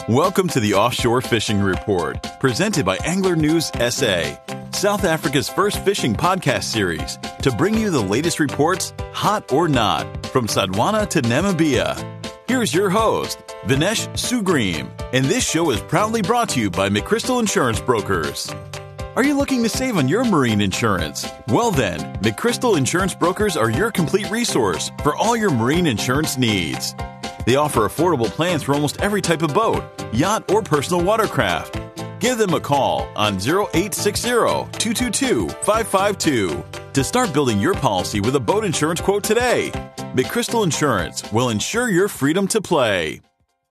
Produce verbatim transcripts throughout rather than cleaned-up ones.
Welcome to the Offshore Fishing Report, presented by Angler News S A, South Africa's first fishing podcast series, to bring you the latest reports, hot or not, from Sodwana to Namibia. Here's your host, Vinesh Sugreem, and this show is proudly brought to you by McChrystal Insurance Brokers. Are you looking to save on your marine insurance? Well then, McChrystal Insurance Brokers are your complete resource for all your marine insurance needs. They offer affordable plans for almost every type of boat, yacht, or personal watercraft. Give them a call on zero eight six zero, two two two, five five two to start building your policy with a boat insurance quote today. McChrystal Insurance will ensure your freedom to play.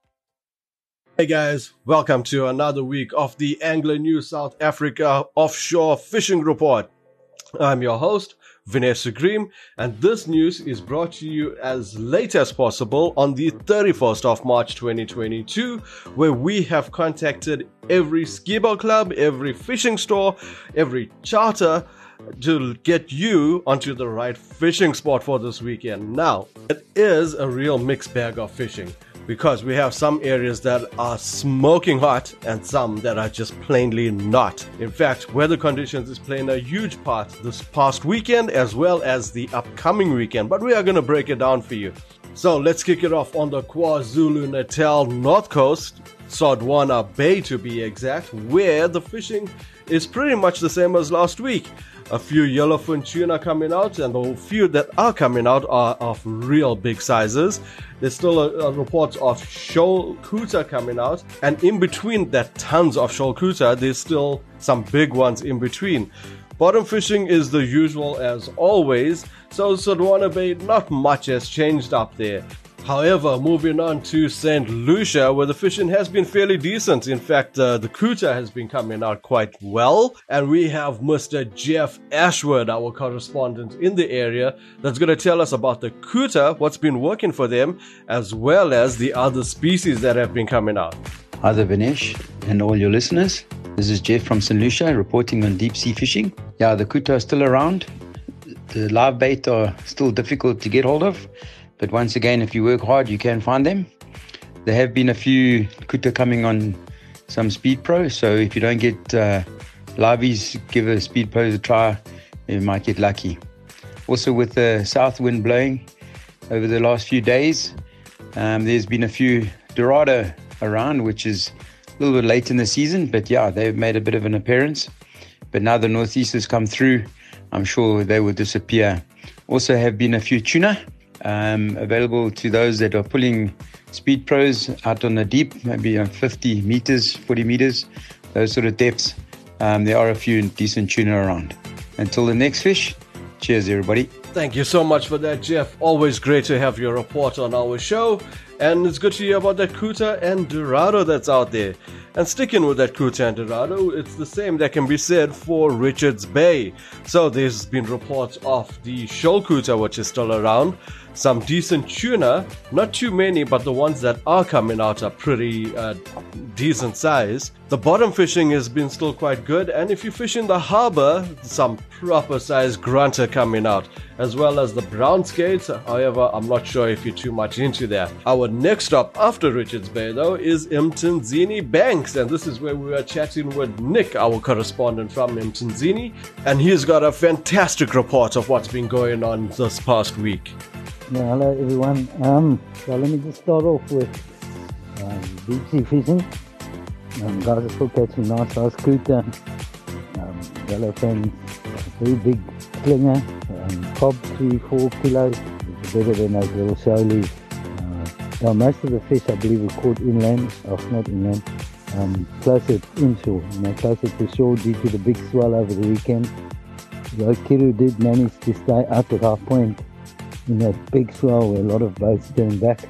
Hey guys, welcome to another week of the Angler News South Africa Offshore Fishing Report. I'm your host, Vinesh Sugreem, and this news is brought to you as late as possible on the thirty-first of March twenty twenty-two, where we have contacted every ski boat club, every fishing store, every charter to get you onto the right fishing spot for this weekend. Now, it is a real mixed bag of fishing, because we have some areas that are smoking hot and some that are just plainly not. In fact, weather conditions is playing a huge part this past weekend as well as the upcoming weekend, but we are going to break it down for you. So let's kick it off on the KwaZulu-Natal North Coast, Sodwana Bay to be exact, where the fishing is pretty much the same as last week. A few yellowfin tuna coming out, and the few that are coming out are of real big sizes. There's still a, a reports of shoal kuta coming out, and in between that tons of shoal kuta, there's still some big ones in between. Bottom fishing is the usual as always, so Sodwana Bay, not much has changed up there. However, moving on to Saint Lucia, where the fishing has been fairly decent. In fact, uh, the kuta has been coming out quite well. And we have Mister Jeff Ashwood, our correspondent in the area, that's going to tell us about the kuta, what's been working for them, as well as the other species that have been coming out. Hi there, Vinesh, and all your listeners. This is Jeff from Saint Lucia reporting on deep sea fishing. Yeah, the kuta are still around. The live bait are still difficult to get hold of. But once again, if you work hard, you can find them. There have been a few kuta coming on some Speed Pro, so if you don't get uh, liveys, give a Speed Pro a try, you might get lucky. Also, with the south wind blowing over the last few days, um, there's been a few Dorado around, which is a little bit late in the season, but yeah, they've made a bit of an appearance. But now the northeasters come through, I'm sure they will disappear. Also have been a few tuna. Um, available to those that are pulling Speed Pros out on the deep, maybe on fifty meters, forty meters, those sort of depths. Um, there are a few decent tuna around. Until the next fish, cheers everybody. Thank you so much for that, Jeff. Always great to have your report on our show. And it's good to hear about that kuta and Dorado that's out there. And sticking with that kuta and Dorado, it's the same that can be said for Richards Bay. So there's been reports of the shoal kuta, which is still around. Some decent tuna, not too many, but the ones that are coming out are pretty uh, decent size. The bottom fishing has been still quite good, and if you fish in the harbor, some proper size grunter coming out, as well as the brown skates. However, I'm not sure if you're too much into that. Our next stop after Richards Bay, though, is Mtunzini Banks, and this is where we are chatting with Nick, our correspondent from Mtunzini, and he's got a fantastic report of what's been going on this past week. Yeah, hello everyone. Um, so let me just start off with um, deep sea fishing. Um, guys are still catching nice size kuta, um, yellowfin, very big slinger, um, cob three, four kilos. It's better than those little shoalies. Uh, now most of the fish I believe were caught inland, oh not inland, um, closer inshore, you know, closer to shore due to the big swell over the weekend. The Kiru did manage to stay up at half point in that big swell where a lot of boats turned back.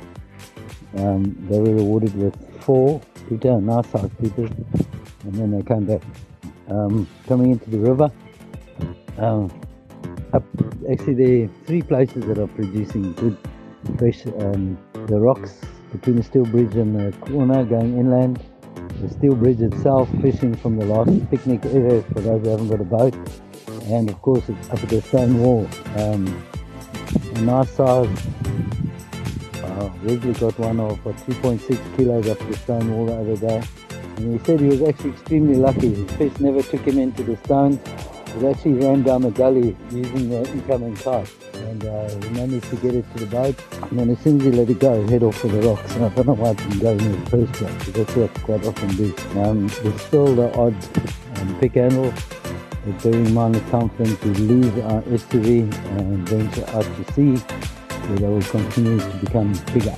Um, they were rewarded with four kuta, nice size kuta, and then they came back. Um, coming into the river, um, up, actually there are three places that are producing good fish. Um, the rocks between the steel bridge and the corner going inland, the steel bridge itself, fishing from the last picnic area for those who haven't got a boat, and of course it's up at the stone wall. Um, a nice size Uh, Wesley got one of uh, two point six kilos up the stone wall the other day. And he said he was actually extremely lucky. His fish never took him into the stones. It actually ran down the gully using the incoming tide. And uh, he managed to get it to the boat. And then as soon as he let it go, it head off for the rocks. And I don't know why it didn't go in the first place, because that's what I quite often do. Um, there's still the odd um, pick handle. But bearing in mind the confidence, we leave our estuary and venture out to sea, where they will continue to become bigger.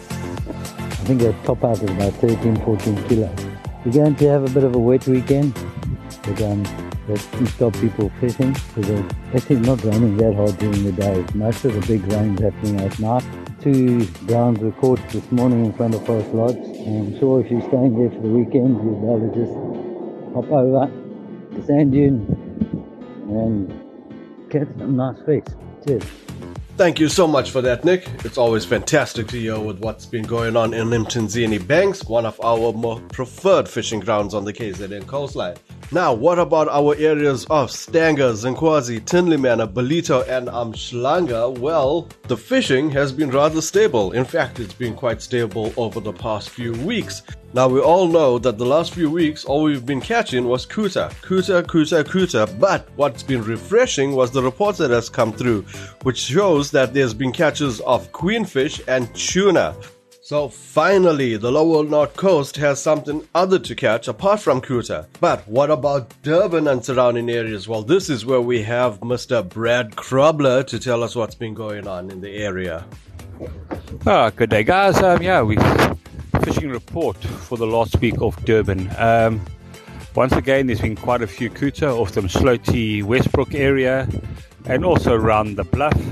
I think they'll top out at about thirteen, fourteen kilos. We're going to have a bit of a wet weekend, but um, that doesn't stop people fishing, because it's actually not raining that hard during the day. Most of the big rain's happening at night. Two browns were caught this morning in front of Forest Lodge, and I'm sure if you're staying there for the weekend, you'll be able to just hop over the sand dune and catch some nice fish. Cheers. Thank you so much for that, Nick. It's always fantastic to hear with what's been going on in Mtunzini Banks, one of our more preferred fishing grounds on the K Z N coastline. Now, what about our areas of Stanger, Zinkwazi, Tinley-Manor, Belito, and Umhlanga? Well, the fishing has been rather stable. In fact, it's been quite stable over the past few weeks. Now, we all know that the last few weeks, all we've been catching was kuta, kuta, kuta, kuta. But what's been refreshing was the reports that has come through, which shows that there's been catches of queenfish and tuna. So finally, the lower north coast has something other to catch apart from kuta. But what about Durban and surrounding areas? Well, this is where we have Mister Brad Krobler to tell us what's been going on in the area. Oh, good day, guys. Um, yeah, we fishing report for the last week of Durban. Um, once again, there's been quite a few kuta off the Sloty Westbrook area and also around the bluff.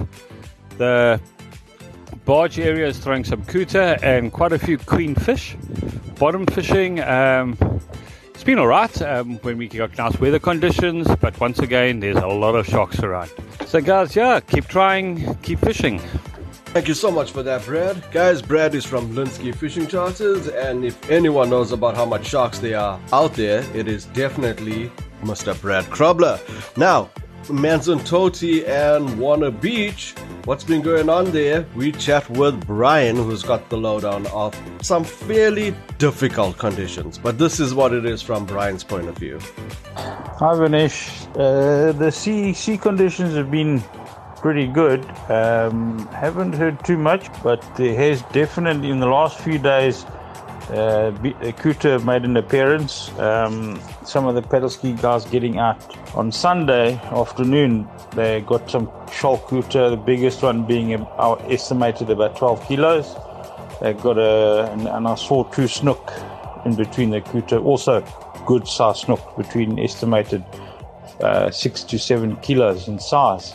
The barge area is throwing some kuta and quite a few queen fish. Bottom fishing, um, it's been alright um, when we got nice weather conditions, but once again, there's a lot of sharks around. So guys, yeah, keep trying, keep fishing. Thank you so much for that, Brad. Guys, Brad is from Linsky Fishing Charters, and if anyone knows about how much sharks there are out there, it is definitely Mister Brad Krobler. Now, Manson Toti and Warner Beach, what's been going on there? We chat with Brian, who's got the lowdown of some fairly difficult conditions. But this is what it is from Brian's point of view. Hi Vinesh, uh, the sea sea conditions have been pretty good. Um, haven't heard too much, but there has definitely in the last few days uh, kuta have made an appearance. Um, some of the pedal ski guys getting out on Sunday afternoon, they got some shoal kuta, the biggest one being uh, estimated about twelve kilos. They got a, and, and I saw two snook in between the kuta, also good size snook, between estimated uh, six to seven kilos in size.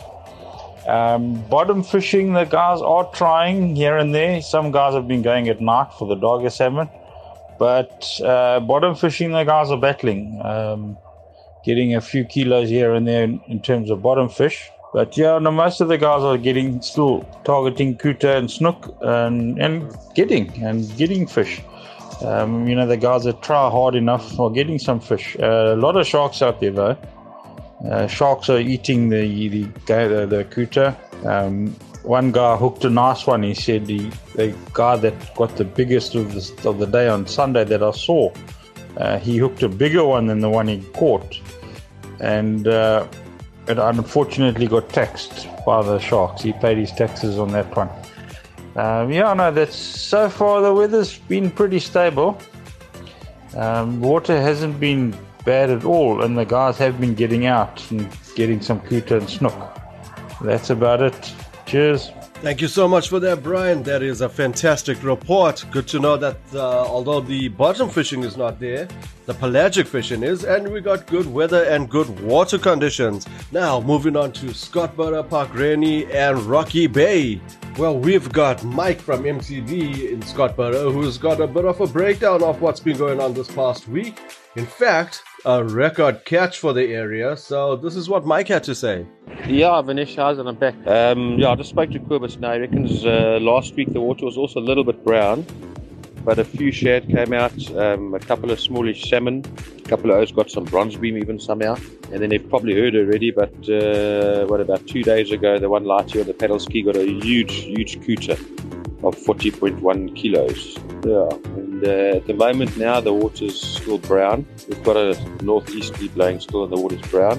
Um, bottom fishing, the guys are trying here and there. Some guys have been going at night for the dogger salmon, but uh, bottom fishing, the guys are battling, um, getting a few kilos here and there in, in terms of bottom fish. But yeah, no, most of the guys are getting still targeting kuta and snook and, and getting and getting fish. Um, you know, the guys that try hard enough are getting some fish. Uh, a lot of sharks out there though. Uh, sharks are eating the the the, the kuta. Um, one guy hooked a nice one. He said the, the guy that got the biggest of the, of the day on Sunday that I saw, uh, he hooked a bigger one than the one he caught, and uh, it unfortunately got taxed by the sharks. He paid his taxes on that one. Um, yeah, no, that's so far the weather's been pretty stable. Um, water hasn't been bad at all, and the guys have been getting out and getting some kuta and snook. That's about it. Cheers. Thank you so much for that, Brian. That is a fantastic report. Good to know that uh, although the bottom fishing is not there, the pelagic fishing is, and we got good weather and good water conditions. Now, moving on to Scottburgh, Park Rennie, and Rocky Bay. Well, we've got Mike from M C D in Scottburgh, who's got a bit of a breakdown of what's been going on this past week. In fact, a record catch for the area. So this is what Mike had to say. Yeah, Vinesh, how's it? I'm back. Um, yeah, I just spoke to Kobus now. He reckons uh, last week the water was also a little bit brown, but a few shad came out, um, a couple of smallish salmon, a couple of O's got some bronze beam even somehow. And then they've probably heard already, but uh, what about two days ago, the one light here, the pedal ski got a huge, huge kuta. of forty point one kilos. Yeah, and uh, at the moment now the water's still brown. We've got a northeasterly blowing still and the water's brown,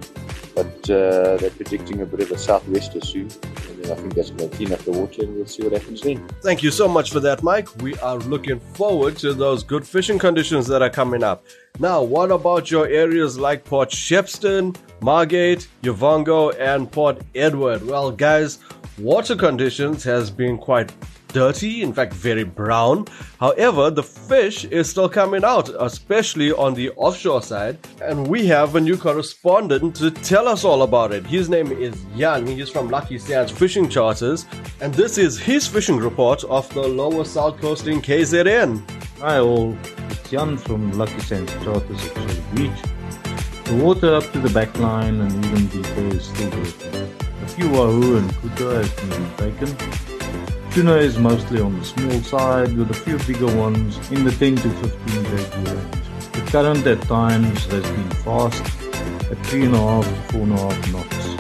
but uh, they're predicting a bit of a southwester soon. And then I think that's going to clean up the water and we'll see what happens then. Thank you so much for that, Mike. We are looking forward to those good fishing conditions that are coming up. Now, what about your areas like Port Shepstone, Margate, Uvongo, and Port Edward? Well, guys, water conditions has been quite dirty, in fact very brown. However, the fish is still coming out, especially on the offshore side, and we have a new correspondent to tell us all about it. His name is Jan. He is from Lucky Sands Fishing Charters, and this is his fishing report of the lower south coast in K Z N. Hi all, it's Jan from Lucky Sands Charters at Shelley Beach. The water up to the back line and even deeper is still dirty. A few wahoo and kuta have been taken. Tuna is mostly on the small side, with a few bigger ones in the ten to fifteen kg range. The current at times has been fast, at three point five to four point five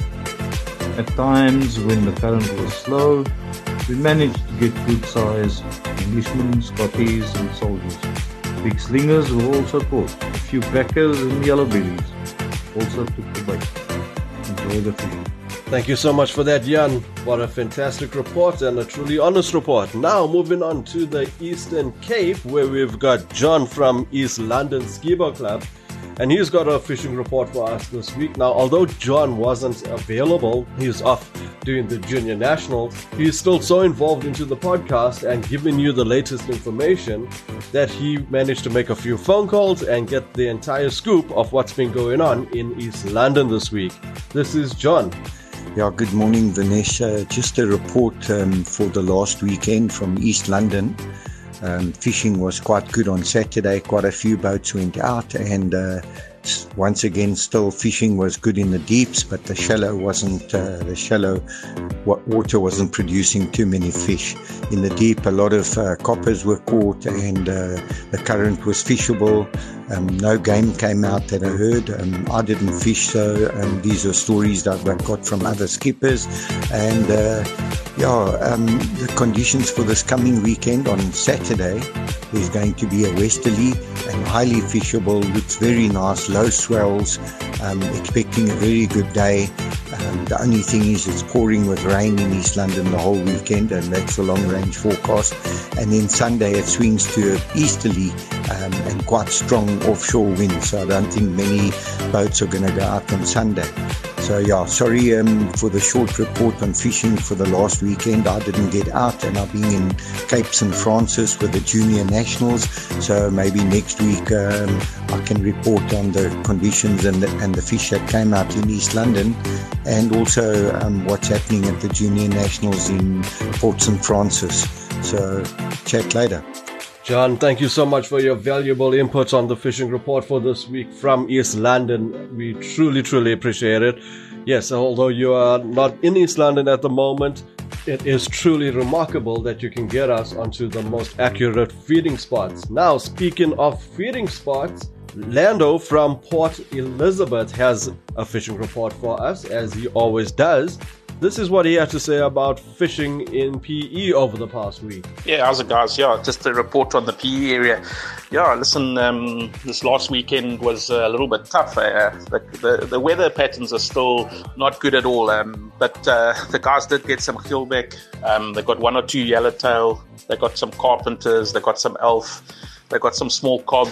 knots. At times, when the current was slow, we managed to get good size Englishmen, Scotties and soldiers. Big slingers were also caught. A few crackers and yellow bellies also took the bait. Enjoy the fishing. Thank you so much for that, Jan. What a fantastic report and a truly honest report. Now moving on to the Eastern Cape, where we've got John from East London Skibo Club, and he's got a fishing report for us this week. Now, although John wasn't available, he's off doing the Junior Nationals, he's still so involved into the podcast and giving you the latest information that he managed to make a few phone calls and get the entire scoop of what's been going on in East London this week. This is John. Yeah, good morning, Vanessa. Just a report um, for the last weekend from East London. Um, fishing was quite good on Saturday. Quite a few boats went out, and uh, once again, still fishing was good in the deeps, but the shallow wasn't. Uh, the shallow water wasn't producing too many fish. In the deep, a lot of uh, coppers were caught, and uh, the current was fishable. Um, no game came out that I heard. Um, I didn't fish, so um, these are stories that I got from other skippers. And uh, yeah, um, the conditions for this coming weekend on Saturday, there's going to be a westerly and highly fishable. Looks very nice, low swells. Um, expecting a very good day. Um, the only thing is it's pouring with rain in East London the whole weekend, and that's a long range forecast. And then Sunday it swings to an easterly um, and quite strong offshore wind, so I don't think many boats are going to go out on Sunday. So yeah, sorry um, for the short report on fishing for the last weekend. I didn't get out, and I've been in Cape Saint Francis with the Junior Nationals, so maybe next week um, I can report on the conditions and the, and the fish that came out in East London, and also um, what's happening at the Junior Nationals in Port Saint Francis. So chat later. John, thank you so much for your valuable input on the fishing report for this week from East London. We truly, truly appreciate it. Yes, although you are not in East London at the moment, it is truly remarkable that you can get us onto the most accurate feeding spots. Now, speaking of feeding spots, Lando from Port Elizabeth has a fishing report for us, as he always does. This is what he had to say about fishing in P E over the past week. Yeah, how's it, guys? Yeah, just a report on the P E area. Yeah, listen, um, this last weekend was a little bit tough. Uh, the, the, the weather patterns are still not good at all, um, but uh, the guys did get some keelback. Um, they got one or two yellowtail. They got some carpenters. They got some elf. They got some small cob.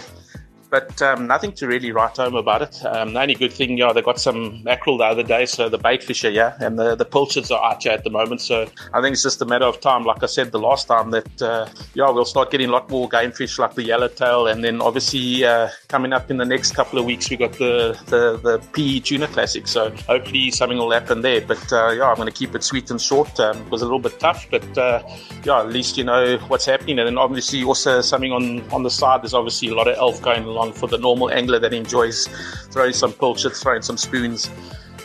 But um, nothing to really write home about it. Um, the only good thing, yeah, they got some mackerel the other day, so the bait fisher, yeah, and the, the pilchards are out here at the moment. So I think it's just a matter of time, like I said the last time, that, uh, yeah, we'll start getting a lot more game fish like the yellowtail. And then obviously uh, coming up in the next couple of weeks, we got the, the, the P E Tuna Classic. So hopefully something will happen there. But uh, yeah, I'm going to keep it sweet and short. Um, it was a little bit tough, but uh, yeah, at least you know what's happening. And then obviously also something on, on the side, there's obviously a lot of elf going along for the normal angler that enjoys throwing some pilchards, throwing some spoons.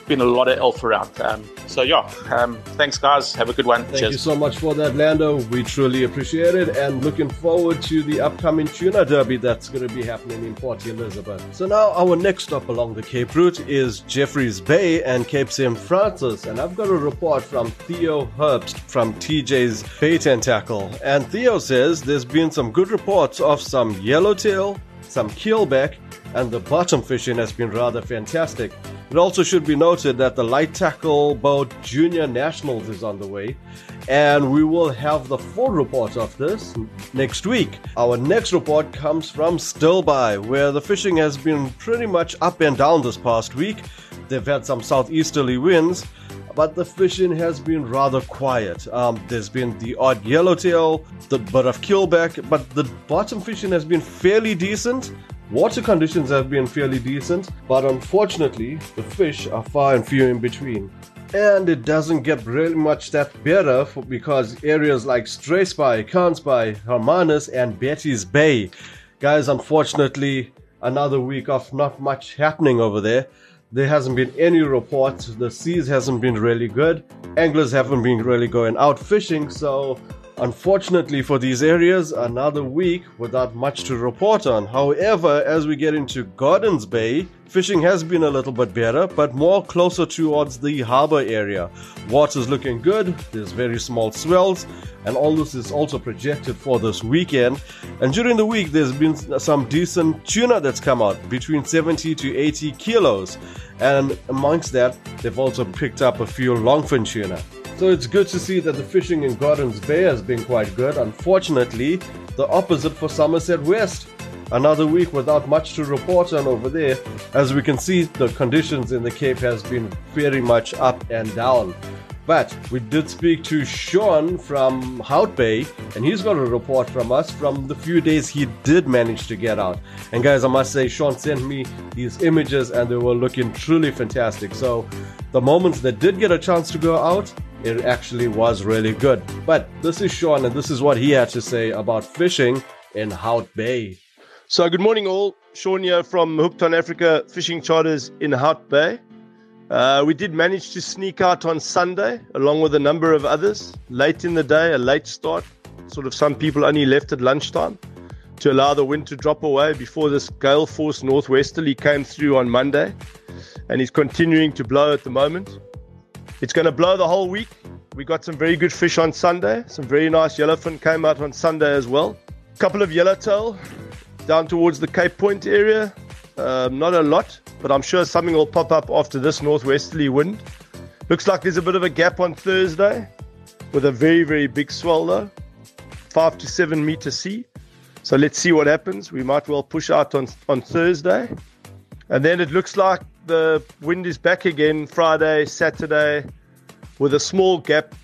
been a lot of elf around. Um, so yeah, um, thanks guys. Have a good one. Thank Cheers. you so much for that, Lando. We truly appreciate it, and looking forward to the upcoming tuna derby that's going to be happening in Port Elizabeth. So now our next stop along the Cape route is Jeffreys Bay and Cape Saint Francis, and I've got a report from Theo Herbst from T J's Bait and Tackle. And Theo says there's been some good reports of some yellowtail, some keelback, and the bottom fishing has been rather fantastic. It also should be noted that the Light Tackle Boat Junior Nationals is on the way, and we will have the full report of this next week. Our next report comes from Stilbaai, where the fishing has been pretty much up and down this past week. They've had some southeasterly winds, but the fishing has been rather quiet. Um, there's been the odd yellowtail, the bit of keelback, but the bottom fishing has been fairly decent. Water conditions have been fairly decent, but unfortunately, the fish are far and few in between. And it doesn't get really much that better for, because areas like Struisbaai, Kaansbaai, Hermanus, and Betty's Bay. Guys, unfortunately, another week of not much happening over there. There hasn't been any reports. The seas hasn't been really good. Anglers haven't been really going out fishing, so unfortunately for these areas, another week without much to report on. However, as we get into Gordons Bay, fishing has been a little bit better, but more closer towards the harbor area. Water's looking good, there's very small swells, and all this is also projected for this weekend. And during the week, there's been some decent tuna that's come out, between seventy to eighty kilos. And amongst that, they've also picked up a few longfin tuna. So it's good to see that the fishing in Gordons Bay has been quite good. Unfortunately, the opposite for Somerset West. Another week without much to report on over there. As we can see, the conditions in the Cape has been very much up and down. But we did speak to Sean from Hout Bay, and he's got a report from us from the few days he did manage to get out. And guys, I must say, Sean sent me these images and they were looking truly fantastic. So the moments that did get a chance to go out, it actually was really good. But this is Sean, and this is what he had to say about fishing in Hout Bay. So good morning all, Sean here from Hooked on Africa Fishing Charters in Hout Bay. Uh, we did manage to sneak out on Sunday along with a number of others. Late in the day, a late start. Sort of some people only left at lunchtime to allow the wind to drop away before this gale force northwesterly came through on Monday. And is continuing to blow at the moment. It's going to blow the whole week. We got some very good fish on Sunday. Some very nice yellowfin came out on Sunday as well. A couple of yellowtail down towards the Cape Point area. Um, not a lot, but I'm sure something will pop up after this northwesterly wind. Looks like there's a bit of a gap on Thursday with a very, very big swell though. Five to seven meter sea. So let's see what happens. We might well push out on, on Thursday. And then it looks like the wind is back again Friday, Saturday, with a small gap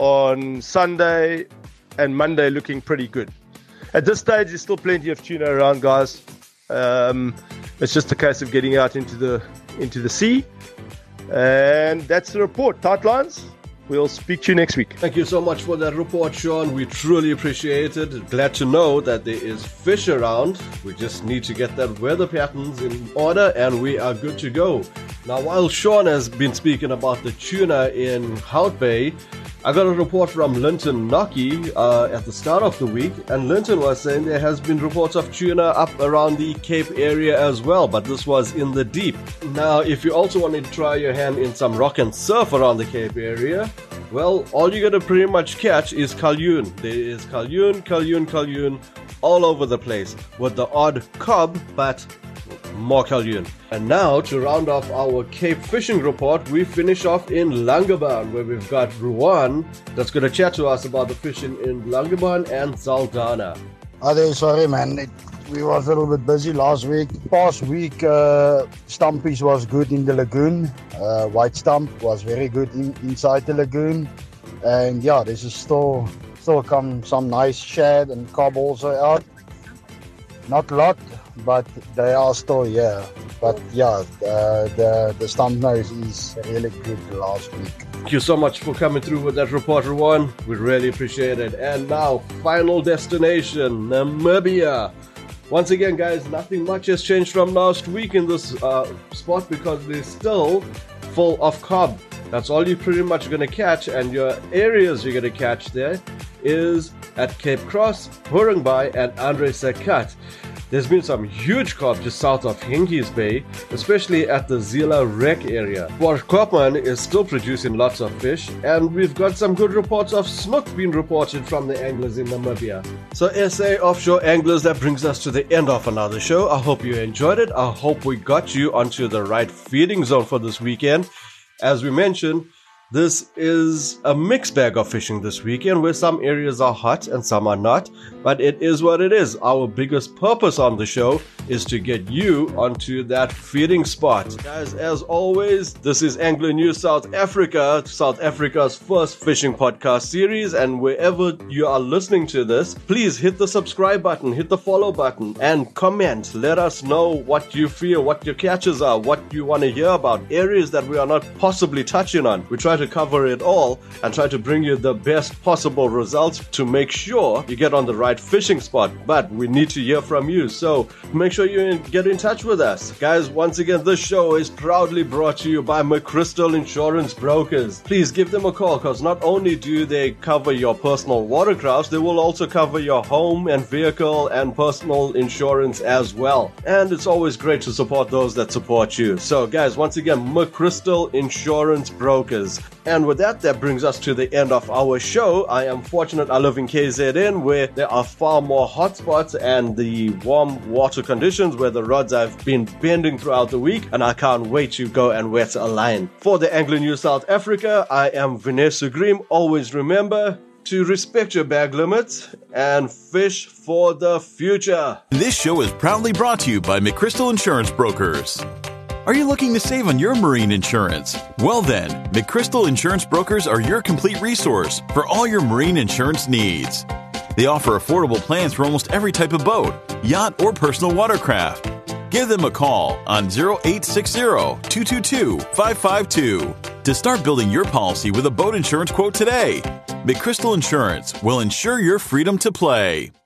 on Sunday and Monday looking pretty good. At this stage, there's still plenty of tuna around, guys. Um, it's just a case of getting out into the into the sea. And that's the report. Tight lines. We'll speak to you next week. Thank you so much for that report, Sean. We truly appreciate it. Glad to know that there is fish around. We just need to get that weather patterns in order and we are good to go. Now, while Sean has been speaking about the tuna in Hout Bay, I got a report from Linton Nocky uh, at the start of the week, and Linton was saying there has been reports of tuna up around the Cape area as well, but this was in the deep. Now, if you also want to try your hand in some rock and surf around the Cape area, well, all you're going to pretty much catch is Calhoun. There is Calhoun, Calhoun, Calhoun all over the place with the odd cob, but more Calhoun. And now, to round off our Cape fishing report, we finish off in Langebaan, where we've got Ruan that's going to chat to us about the fishing in Langebaan and Saldanha. Oh, there, sorry, man. It, we was a little bit busy last week. Past week, uh, stumpies was good in the lagoon. Uh, white stump was very good in, inside the lagoon. And yeah, this is still still come some nice shad and cob also out. Not a lot, but they are still here. But yeah, uh, the the stump nose is really good last week. Thank you so much for coming through with that report, Ruan. We really appreciate it. And now, final destination, Namibia. Once again, guys, nothing much has changed from last week in this uh, spot because there's still full of carb. That's all you're pretty much going to catch, and your areas you're going to catch there is at Cape Cross, Hurungbai, and Andre Sakat. There's been some huge carp just south of Hengies Bay, especially at the Zila Wreck area. Port Koopman is still producing lots of fish, and we've got some good reports of snook being reported from the anglers in Namibia. So S A Offshore Anglers, that brings us to the end of another show. I hope you enjoyed it. I hope we got you onto the right feeding zone for this weekend. As we mentioned, this is a mixed bag of fishing this weekend, where some areas are hot and some are not, but it is what it is. Our biggest purpose on the show is to get you onto that feeding spot. Guys, as always, this is Angler News South Africa, South Africa's first fishing podcast series, and wherever you are listening to this, please hit the subscribe button, hit the follow button, and comment. Let us know what you feel, what your catches are, what you want to hear about, areas that we are not possibly touching on. We try to cover it all and try to bring you the best possible results to make sure you get on the right fishing spot. But we need to hear from you, so make sure you get in touch with us. Guys, once again, this show is proudly brought to you by McChrystal Insurance Brokers. Please give them a call, because not only do they cover your personal watercrafts, they will also cover your home and vehicle and personal insurance as well. And it's always great to support those that support you. So guys, once again, McChrystal Insurance Brokers. And with that, that brings us to the end of our show. I am fortunate I live in K Z N, where there are far more hotspots and the warm water conditions where the rods have been bending throughout the week, and I can't wait to go and wet a line. For the Angler News South Africa, I am Vanessa Grimm. Always remember to respect your bag limits and fish for the future. This show is proudly brought to you by McChrystal Insurance Brokers. Are you looking to save on your marine insurance? Well then, McChrystal Insurance Brokers are your complete resource for all your marine insurance needs. They offer affordable plans for almost every type of boat, yacht, or personal watercraft. Give them a call on zero eight six zero, two two two, five five two to start building your policy with a boat insurance quote today. McChrystal Insurance will ensure your freedom to play.